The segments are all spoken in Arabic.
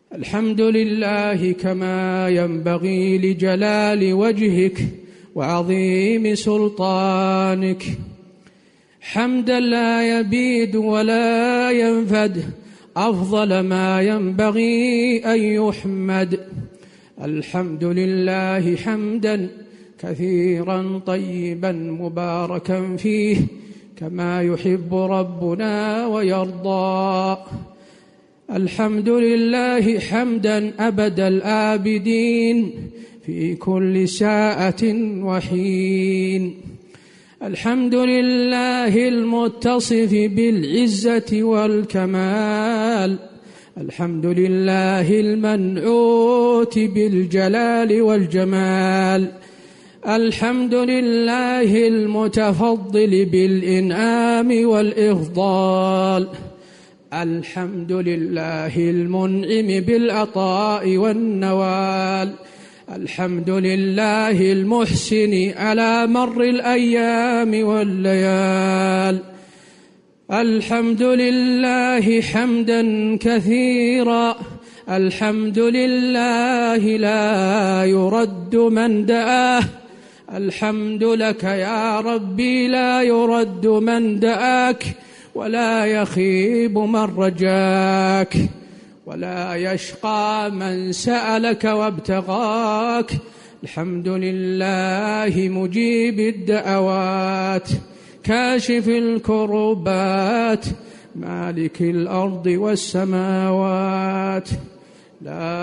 الحمد لله كما ينبغي لجلال وجهك وعظيم سلطانك، حمدا لا يبيد ولا ينفد، أفضل ما ينبغي أن يحمد. الحمد لله حمدا كثيرا طيبا مباركا فيه كما يحب ربنا ويرضى. الحمد لله حمدا أبد الآبدين في كل ساعة وحين. الحمد لله المتصف بالعزة والكمال، الحمد لله المنعوت بالجلال والجمال، الحمد لله المتفضل بالإنعام والإفضال، الحمد لله المنعم بالعطاء والنوال، الحمد لله المحسن على مر الأيام والليال. الحمد لله حمدا كثيرا، الحمد لله لا يرد من دعاه، الحمد لك يا ربي لا يرد من دعاك، ولا يخيب من رجاك، ولا يشقى من سألك وابتغاك. الحمد لله مجيب الدعوات، كاشف الكربات، مالك الأرض والسماوات. لا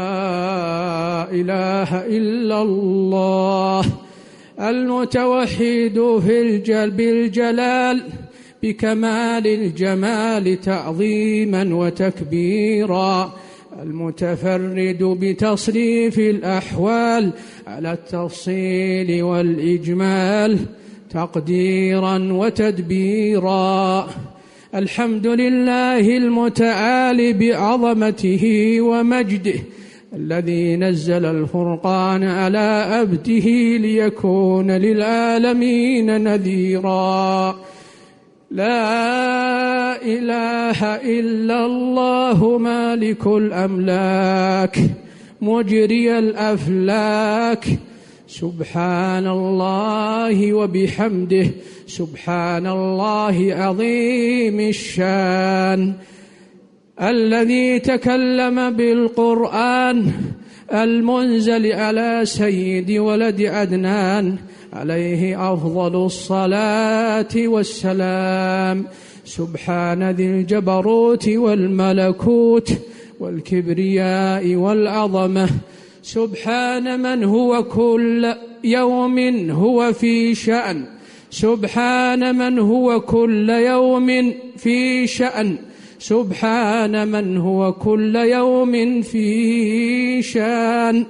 إله إلا الله المتوحد بالجلال بكمال الجمال تعظيما وتكبيرا، المتفرد بتصريف الأحوال على التفصيل والإجمال تقديرا وتدبيرا. الحمد لله المتعالي بعظمته ومجده، الذي نزل الفرقان على عبده ليكون للعالمين نذيرا. لا إله إلا الله مالك الأملاك مجري الأفلاك، سبحان الله وبحمده، سبحان الله عظيم الشان، الذي تكلم بالقرآن المنزل على سيد ولد عدنان عليه أفضل الصلاة والسلام. سبحان ذي الجبروت والملكوت والكبرياء والعظمة، سبحان من هو كل يوم هو في شأن، سبحان من هو كل يوم في شأن، سبحان من هو كل يوم في شأن.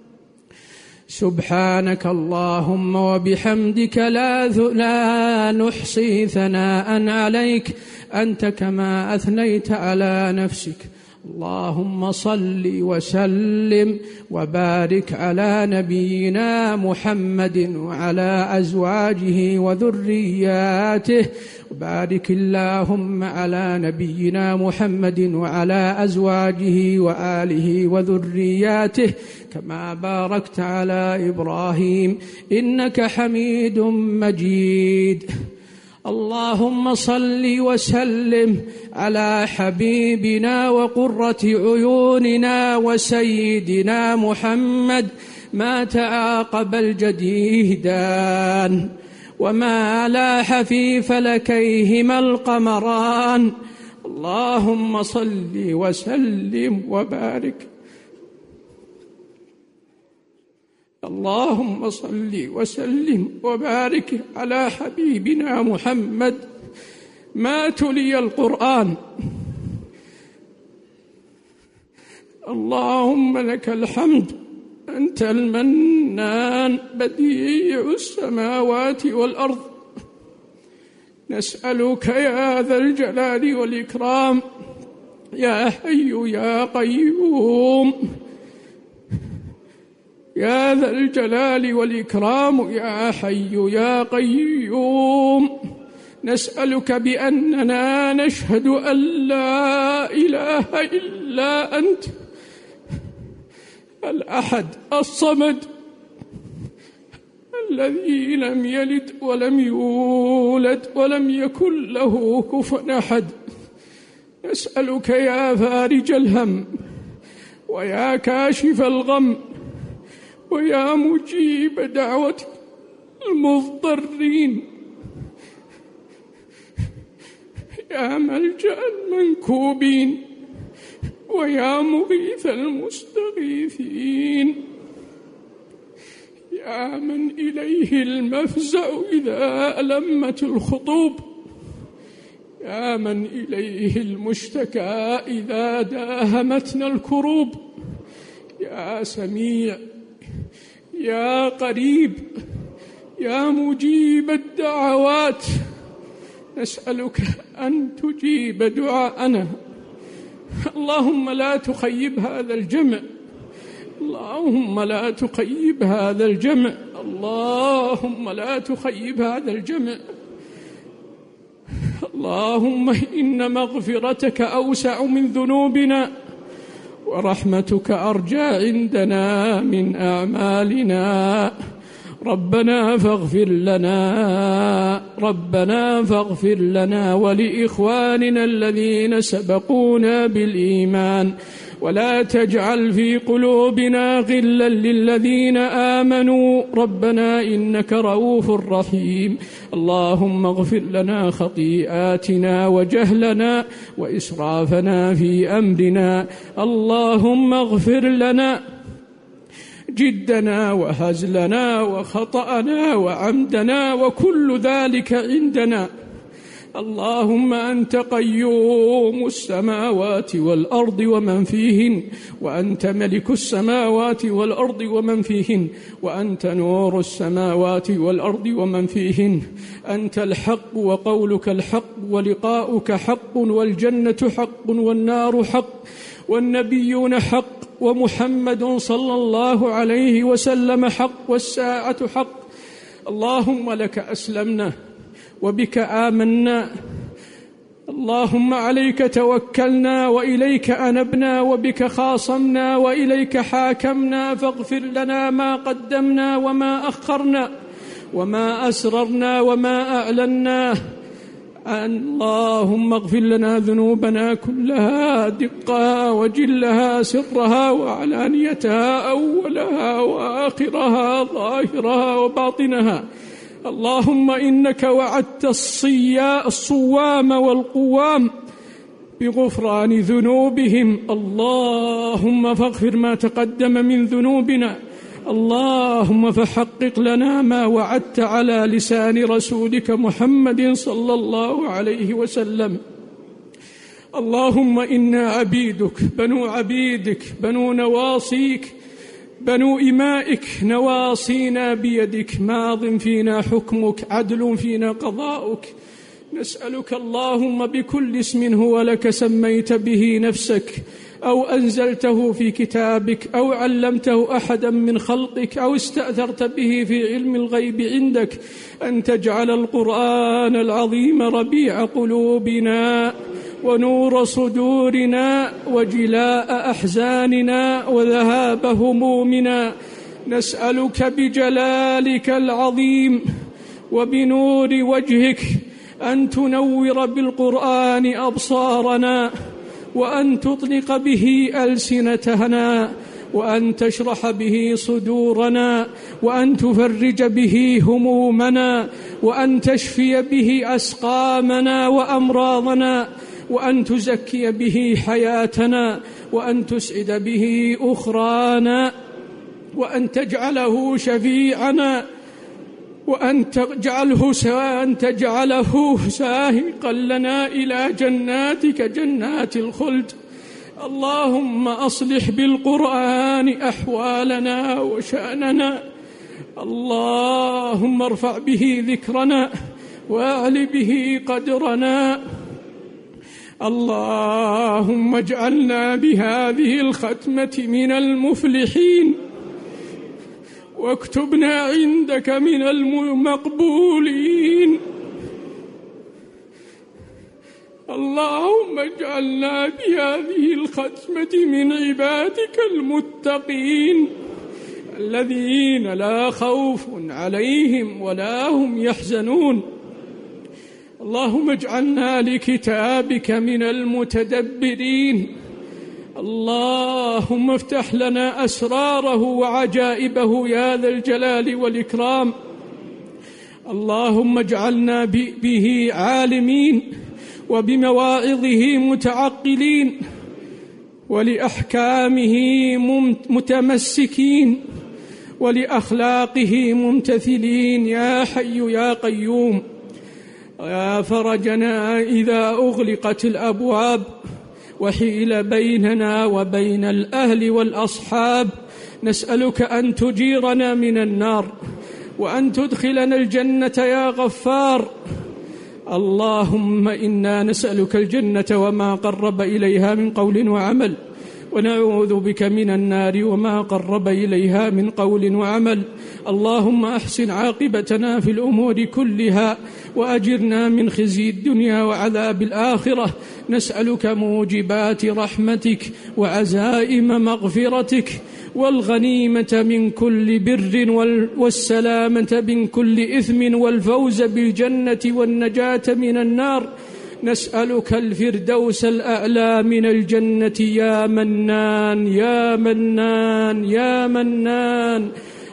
سبحانك اللهم وبحمدك لا نحصي ثناء عليك، أنت كما أثنيت على نفسك. اللهم صل وسلم وبارك على نبينا محمد وعلى أزواجه وذرياته، وبارك اللهم على نبينا محمد وعلى أزواجه وآله وذرياته كما باركت على إبراهيم إنك حميد مجيد. اللهم صل وسلم على حبيبنا وقرة عيوننا وسيدنا محمد، ما تعاقب الجديدان وما لاح في فلكيهما القمران. اللهم صل وسلم وبارك، اللهم صل وسلم وبارك على حبيبنا محمد، ما تلي القرآن. اللهم لك الحمد، أنت المنان بديع السماوات والأرض. نسألك يا ذا الجلال والإكرام، يا حي يا قيوم، يا ذا الجلال والإكرام، يا حي يا قيوم، نسألك بأننا نشهد أن لا إله إلا أنت الأحد الصمد الذي لم يلد ولم يولد ولم يكن له كفوا أحد. نسألك يا فارج الهم ويا كاشف الغم ويا مجيب دعوة المضطرين، يا ملجأ المنكوبين ويا مغيث المستغيثين، يا من إليه المفزع إذا ألمت الخطوب، يا من إليه المشتكى إذا داهمتنا الكروب، يا سميع يا قريب يا مجيب الدعوات، نسألك أن تجيب دعاءنا. اللهم لا تخيب هذا الجمع، اللهم لا تخيب هذا الجمع، اللهم لا تخيب هذا الجمع. اللهم إن مغفرتك أوسع من ذنوبنا ورحمتك أرجى عندنا من أعمالنا. ربنا فاغفر لنا، ربنا فاغفر لنا ولإخواننا الذين سبقونا بالإيمان، ولا تجعل في قلوبنا غلا للذين آمنوا، ربنا إنك رؤوف رحيم. اللهم اغفر لنا خطيئاتنا وجهلنا وإسرافنا في أمرنا، اللهم اغفر لنا جدنا وهزلنا وخطأنا وعمدنا وكل ذلك عندنا. اللهم أنت قيوم السماوات والأرض ومن فيهن، وأنت ملك السماوات والأرض ومن فيهن، وأنت نور السماوات والأرض ومن فيهن، أنت الحق وقولك الحق ولقاؤك حق، والجنة حق والنار حق والنبيون حق ومحمد صلى الله عليه وسلم حق والساعة حق. اللهم لك أسلمنا وبك آمنا، اللهم عليك توكلنا وإليك أنبنا وبك خاصمنا وإليك حاكمنا، فاغفر لنا ما قدمنا وما أخرنا وما أسررنا وما أعلنا. اللهم اغفر لنا ذنوبنا كلها دقها وجلها سرها وعلانيتها أولها وآخرها ظاهرها وباطنها. اللهم إنك وعدت الصوام والقوام بغفران ذنوبهم، اللهم فاغفر ما تقدم من ذنوبنا، اللهم فحقق لنا ما وعدت على لسان رسولك محمد صلى الله عليه وسلم. اللهم إنا عبيدك بنو عبيدك بنو نواصيك بنو إمائك، نواصينا بيدك، ماض فينا حكمك، عدل فينا قضاؤك. نسألك اللهم بكل اسم هو لك سميت به نفسك أو أنزلته في كتابك أو علمته أحدا من خلقك أو استأثرت به في علم الغيب عندك، أن تجعل القرآن العظيم ربيع قلوبنا ونور صدورنا وجلاء أحزاننا وذهاب همومنا. نسألك بجلالك العظيم وبنور وجهك أن تنور بالقرآن أبصارنا، وأن تطلق به ألسنتنا، وأن تشرح به صدورنا، وأن تفرج به همومنا، وأن تشفي به أسقامنا وأمراضنا، وأن تزكي به حياتنا، وأن تسعد به أخرانا، وأن تجعله شفيعنا، وأن تجعله ساهقا لنا إلى جناتك جنات الخلد. اللهم أصلح بالقرآن أحوالنا وشأننا، اللهم ارفع به ذكرنا وأعل به قدرنا. اللهم اجعلنا بهذه الختمة من المفلحين، واكتبنا عندك من المقبولين. اللهم اجعلنا بهذه الختمة من عبادك المتقين الذين لا خوف عليهم ولا هم يحزنون. اللهم اجعلنا لكتابك من المتدبرين. اللهم افتح لنا أسراره وعجائبه يا ذا الجلال والإكرام. اللهم اجعلنا به عالمين وبمواعظه متعقلين ولأحكامه متمسكين ولأخلاقه ممتثلين يا حي يا قيوم. يا فرجنا إذا أغلقت الأبواب وحيل بيننا وبين الأهل والأصحاب، نسألك أن تجيرنا من النار وأن تدخلنا الجنة يا غفار. اللهم إنا نسألك الجنة وما قرب إليها من قول وعمل، ونعوذ بك من النار وما قرب إليها من قول وعمل. اللهم أحسن عاقبتنا في الأمور كلها وأجرنا من خزي الدنيا وعذاب الآخرة. نسألك موجبات رحمتك وعزائم مغفرتك والغنيمة من كل بر والسلامة من كل إثم والفوز بالجنة والنجاة من النار. نسألك الفردوس الأعلى من الجنة يا منان يا منان يا منان.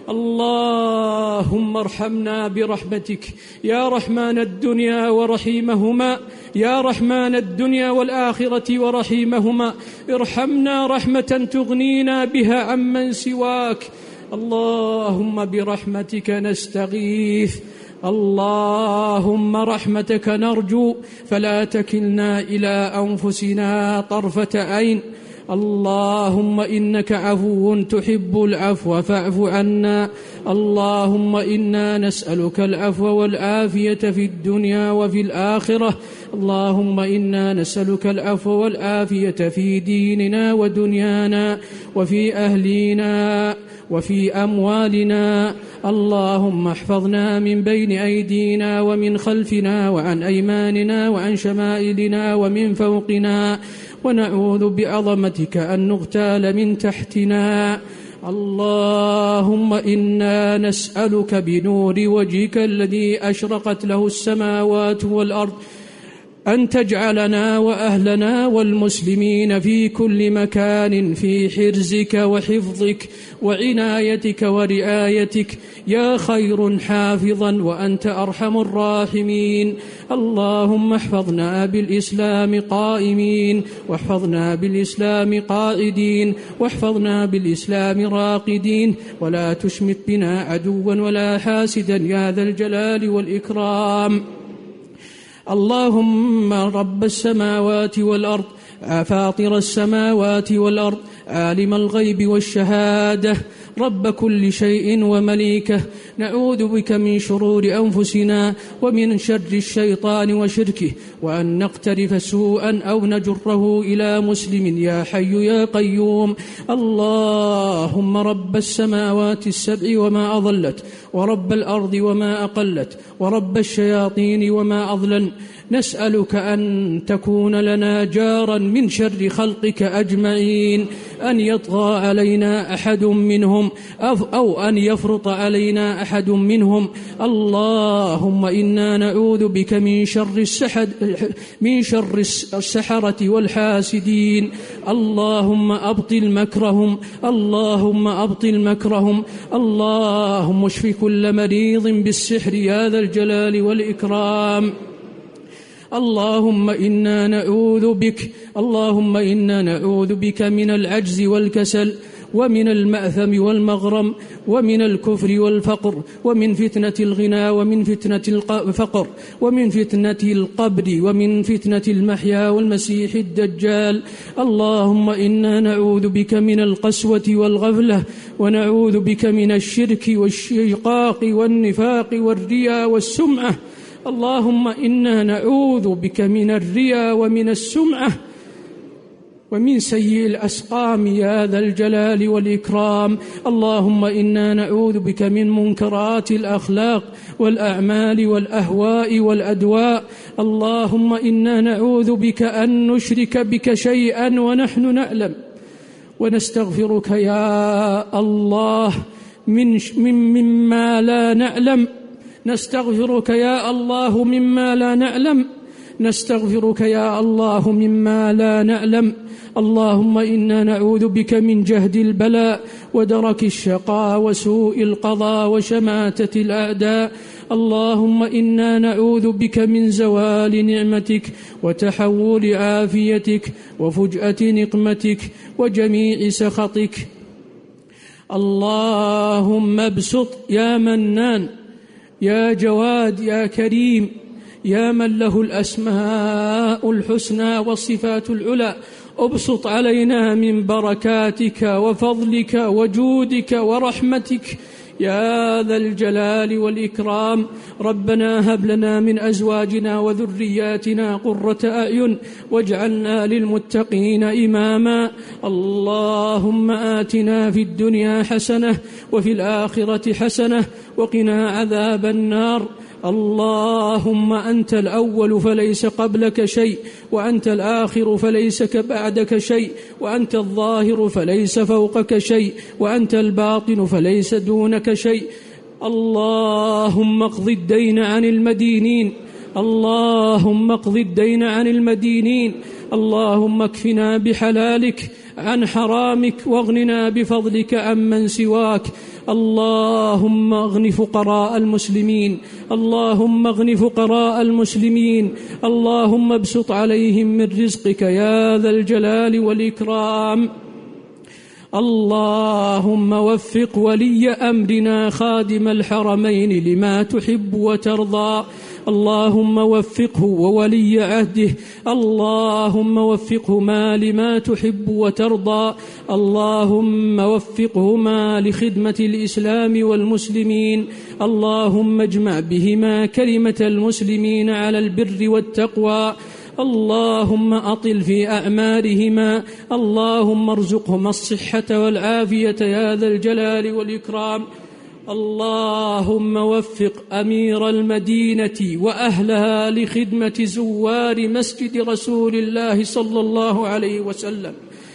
اللهم ارحمنا برحمتك يا رحمن الدنيا ورحيمهما، يا رحمن الدنيا والآخرة ورحيمهما. ارحمنا رحمة تغنينا بها عمن سواك. اللهم برحمتك نستغيث، اللهم رحمتك نرجو، فلا تكلنا إلى أنفسنا طرفة عين. اللهم إنك عفو تحب العفو فاعف عنا. اللهم إنا نسألك العفو والعافية في الدنيا وفي الآخرة. اللهم إنا نسألك العفو والعافية في ديننا ودنيانا وفي أهلينا وفي أموالنا. اللهم احفظنا من بين أيدينا ومن خلفنا وعن أيماننا وعن شمائلنا ومن فوقنا، ونعوذ بعظمتك أن نغتال من تحتنا. اللهم إنا نسألك بنور وجهك الذي أشرقت له السماوات والأرض أن تجعلنا وأهلنا والمسلمين في كل مكان في حرزك وحفظك وعنايتك ورعايتك يا خير حافظا وأنت أرحم الراحمين. اللهم احفظنا بالإسلام قائمين، واحفظنا بالإسلام قائدين، واحفظنا بالإسلام راقدين، ولا تشمت بنا عدوا ولا حاسدا يا ذا الجلال والإكرام. اللهم رب السماوات والأرض، فاطر السماوات والأرض، عالم الغيب والشهادة، رب كل شيء ومليكه، نعوذ بك من شرور أنفسنا ومن شر الشيطان وشركه، وأن نقترف سوءا أو نجره إلى مسلم يا حي يا قيوم. اللهم رب السماوات السبع وما أضلت، ورب الأرض وما أقلت، ورب الشياطين وما أضلن، نسألك أن تكون لنا جارا من شر خلقك أجمعين، أن يطغى علينا أحد منهم أو أن يفرط علينا أحد منهم. اللهم إنا نعوذ بك من شر السحرة والحاسدين. اللهم أبطل مكرهم، اللهم أبطل مكرهم. اللهم اشف كل مريض بالسحر يا ذا الجلال والإكرام. اللهم إنا نعوذ بك من العجز والكسل، ومن المأثم والمغرم، ومن الكفر والفقر، ومن فتنة الغنى، ومن فتنة الفقر، ومن فتنة القبر، ومن فتنة المحيا والمسيح الدجال. اللهم إنا نعوذ بك من القسوة والغفلة، ونعوذ بك من الشرك والشقاق والنفاق والرياء والسمعة. اللهم إنا نعوذ بك من الرياء ومن السمعة. ومن سيء الأسقام يا ذا الجلال والإكرام. اللهم إنا نعوذ بك من منكرات الأخلاق والأعمال والأهواء والأدواء. اللهم إنا نعوذ بك أن نشرك بك شيئا ونحن نعلم، ونستغفرك يا الله مما لا نعلم. نستغفرك يا الله مما لا نعلم، نستغفرك يا الله مما لا نعلم. اللهم إنا نعوذ بك من جهد البلاء ودرك الشقاء وسوء القضاء وشماتة الأعداء. اللهم إنا نعوذ بك من زوال نعمتك وتحول عافيتك وفجأة نقمتك وجميع سخطك. اللهم ابسط يا منان يا جواد يا كريم يا من له الأسماء الحسنى والصفات العلى، ابسط علينا من بركاتك وفضلك وجودك ورحمتك يا ذا الجلال والإكرام. ربنا هب لنا من أزواجنا وذرياتنا قرة أعين واجعلنا للمتقين إماما. اللهم آتنا في الدنيا حسنة وفي الآخرة حسنة وقنا عذاب النار. اللهم أنت الأول فليس قبلك شيء، وأنت الآخر فليس بعدك شيء، وأنت الظاهر فليس فوقك شيء، وأنت الباطن فليس دونك شيء. اللهم اقض الدين عن المدينين، اللهم اقض الدين عن المدينين. اللهم اكفنا بحلالك عن حرامك واغننا بفضلك عمن سواك. اللهم اغن فقراء المسلمين، اللهم اغن فقراء المسلمين. اللهم ابسط عليهم من رزقك يا ذا الجلال والإكرام. اللهم وفق ولي أمرنا خادم الحرمين لما تحب وترضى. اللهم وفقه وولي عهده، اللهم وفقهما لما تحب وترضى. اللهم وفقهما لخدمة الإسلام والمسلمين. اللهم اجمع بهما كلمة المسلمين على البر والتقوى. اللهم أطل في أعمارهما. اللهم ارزقهما الصحة والعافية يا ذا الجلال والإكرام. اللهم وفق أمير المدينة وأهلها لخدمة زوار مسجد رسول الله صلى الله عليه وسلم.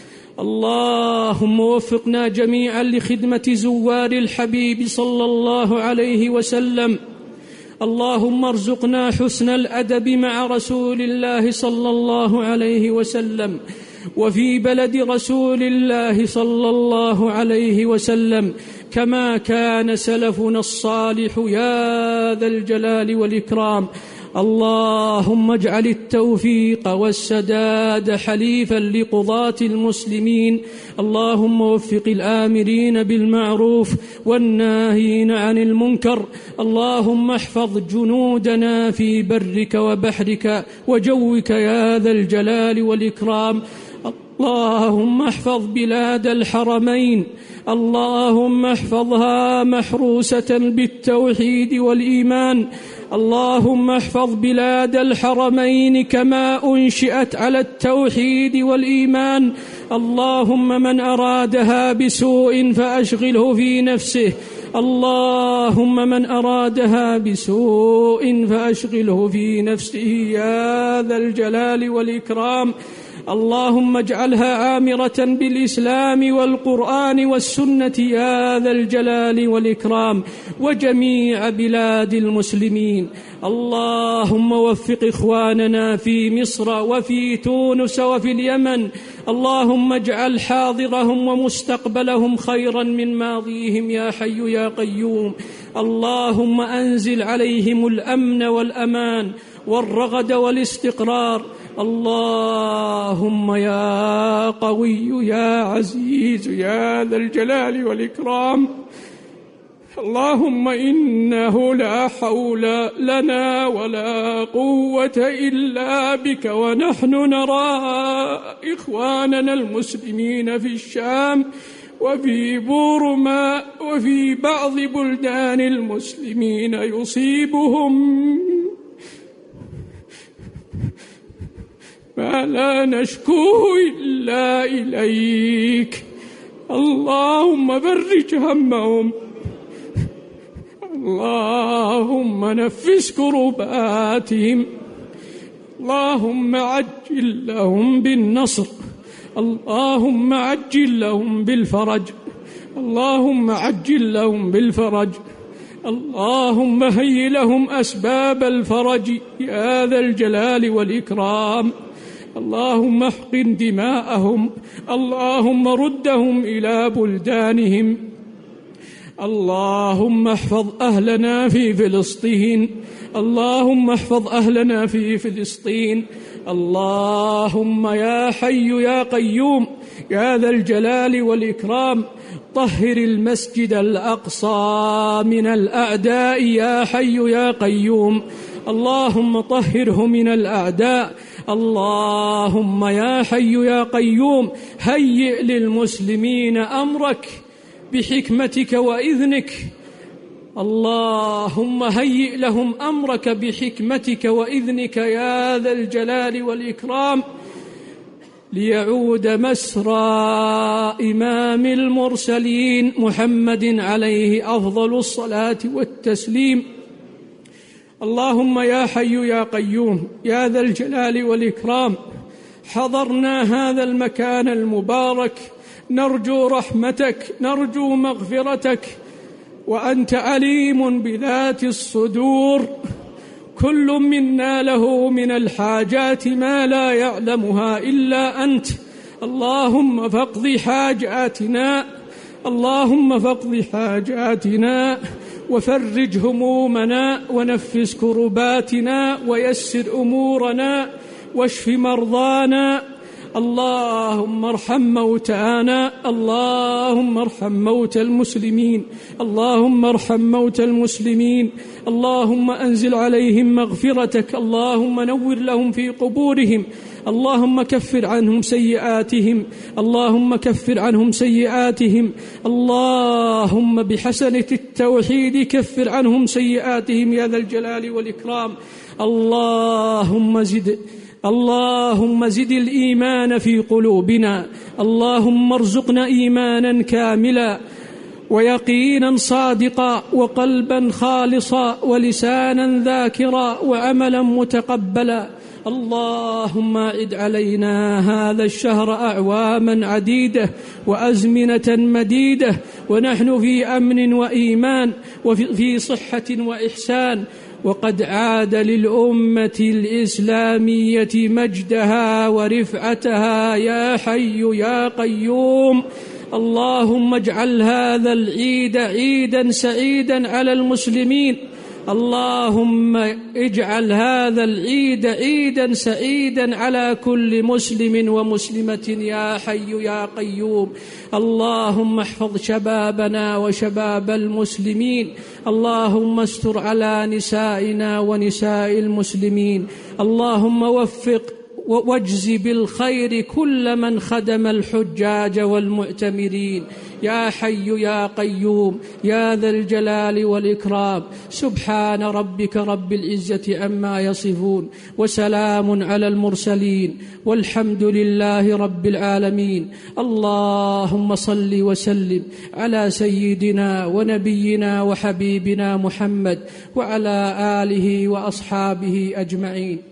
اللهم وفقنا جميعا لخدمة زوار الحبيب صلى الله عليه وسلم. اللهم ارزقنا حسن الأدب مع رسول الله صلى الله عليه وسلم وفي بلد رسول الله صلى الله عليه وسلم كما كان سلفنا الصالح يا ذا الجلال والإكرام. اللهم اجعل التوفيق والسداد حليفا لقضاة المسلمين. اللهم وفق الآمرين بالمعروف والناهين عن المنكر. اللهم احفظ جنودنا في برك وبحرك وجوك يا ذا الجلال والإكرام. اللهم احفظ بلاد الحرمين، اللهم احفظها محروسة بالتوحيد والإيمان. اللهم احفظ بلاد الحرمين كما أنشئت على التوحيد والإيمان. اللهم من أرادها بسوء فأشغله في نفسه، اللهم من أرادها بسوء فأشغله في نفسه يا ذا الجلال والإكرام. اللهم اجعلها عامرة بالإسلام والقرآن والسنة يا ذا الجلال والإكرام وجميع بلاد المسلمين. اللهم وفق إخواننا في مصر وفي تونس وفي اليمن. اللهم اجعل حاضرهم ومستقبلهم خيرا من ماضيهم يا حي يا قيوم. اللهم أنزل عليهم الأمن والأمان والرغد والاستقرار. اللهم يا قوي يا عزيز يا ذا الجلال والإكرام. اللهم إنه لا حول لنا ولا قوة إلا بك، ونحن نرى إخواننا المسلمين في الشام وفي بورما وفي بعض بلدان المسلمين يصيبهم ما لا نشكوه إلا إليك. اللهم فرج همهم، اللهم نفس كرباتهم، اللهم عجل لهم بالنصر، اللهم عجل لهم بالفرج، اللهم عجل لهم بالفرج، اللهم هيئ لهم أسباب الفرج يا ذا الجلال والإكرام. اللهم احقن دماءهم، اللهم ردهم إلى بلدانهم. اللهم احفظ أهلنا في فلسطين، اللهم احفظ أهلنا في فلسطين. اللهم يا حي يا قيوم يا ذا الجلال والإكرام طهر المسجد الأقصى من الأعداء يا حي يا قيوم. اللهم طهره من الأعداء. اللهم يا حي يا قيوم هيئ للمسلمين أمرك بحكمتك وإذنك. اللهم هيئ لهم أمرك بحكمتك وإذنك يا ذا الجلال والإكرام ليعود مسرى إمام المرسلين محمد عليه أفضل الصلاة والتسليم. اللهم يا حي يا قيوم يا ذا الجلال والإكرام حضرنا هذا المكان المبارك نرجو رحمتك، نرجو مغفرتك، وأنت عليم بذات الصدور. كل منا له من الحاجات ما لا يعلمها إلا أنت. اللهم فاقض حاجاتنا، اللهم فاقض حاجاتنا وفرج همومنا ونفس كرباتنا ويسر أمورنا واشف مرضانا. اللهم ارحم موتانا، اللهم ارحم موتى المسلمين، اللهم ارحم موتى المسلمين. اللهم أنزل عليهم مغفرتك، اللهم نور لهم في قبورهم، اللهم كفر عنهم سيئاتهم، اللهم كفر عنهم سيئاتهم. اللهم بحسنة التوحيد كفر عنهم سيئاتهم يا ذا الجلال والإكرام. اللهم زد الإيمان في قلوبنا، اللهم ارزقنا إيمانا كاملا ويقينا صادقا وقلبا خالصا ولسانا ذاكرا وعملا متقبلا. اللهم أعد علينا هذا الشهر أعواما عديدة وأزمنة مديدة ونحن في أمن وإيمان وفي صحة وإحسان، وقد عاد للأمة الإسلامية مجدها ورفعتها يا حي يا قيوم. اللهم اجعل هذا العيد عيدا سعيدا على المسلمين، اللهم اجعل هذا العيد عيدا سعيدا على كل مسلم ومسلمة يا حي يا قيوم. اللهم احفظ شبابنا وشباب المسلمين، اللهم استر على نسائنا ونساء المسلمين. اللهم وفق واجز بالخير كل من خدم الحجاج والمعتمرين يا حي يا قيوم يا ذا الجلال والإكرام. سبحان ربك رب العزة عما يصفون وسلام على المرسلين والحمد لله رب العالمين. اللهم صل وسلم على سيدنا ونبينا وحبيبنا محمد وعلى آله وأصحابه أجمعين.